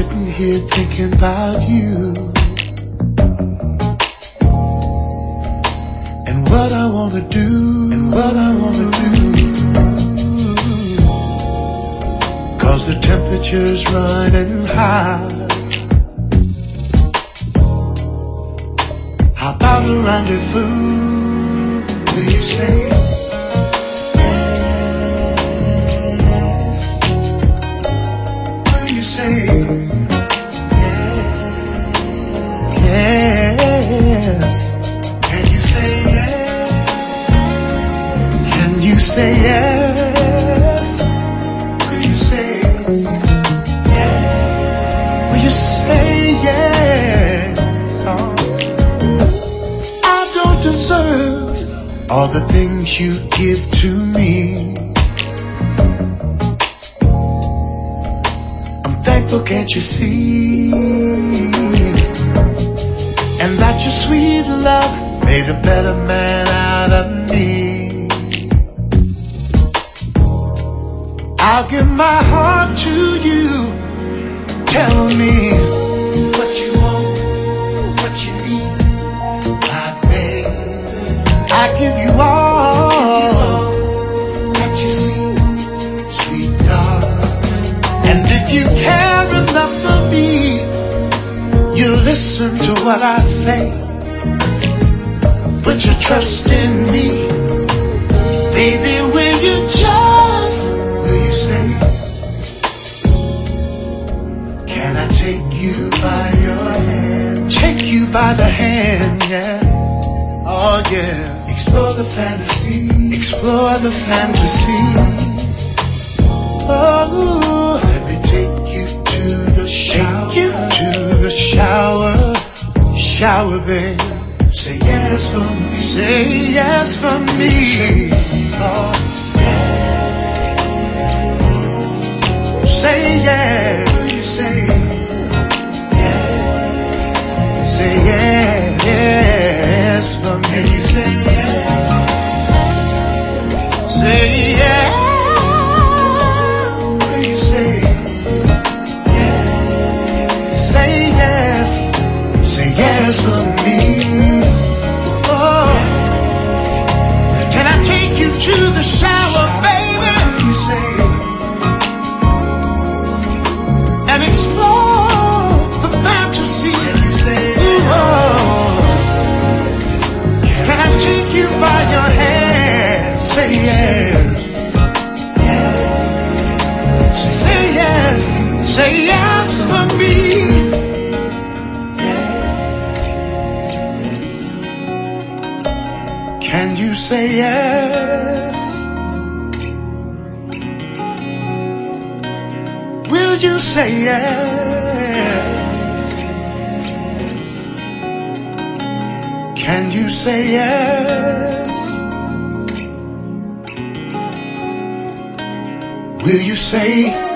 sitting here thinking about you and what I wanna do, cause the temperature's running high. How about a rendezvous? Will you say yes? Will you say yes? Can you say yes? Can you say yes? Will you say yes? Will you say yes? Oh. Deserve all the things you give to me. I'm thankful, can't you see? And that your sweet love made a better man out of me. I'll give my heart to you. Tell me what you want, what you need. I give you all that you see, sweet darling. And if you care enough for me, you listen to what I say. Put your trust in me. Baby, will you say, can I take you by your hand? Take you by the hand, yeah. Oh yeah. Explore the fantasy, explore the fantasy. Oh, let me take you to the shower, take you to the shower, shower, babe. Say yes for me, say yes for me. Oh, yes. Say yes. Will you say yes? Say yes, yes for me. Can you say yes? Say yes. Will you say yes? Say yes. Say yes for me. Oh, can I take you to the shower, baby? Will you say and explore the fantasy? Can you say oh, can I take you by your hand? Say yes. Say yes. Say yes for me. Yes. Can you say yes? Will you say yes? Can you say yes? Will you say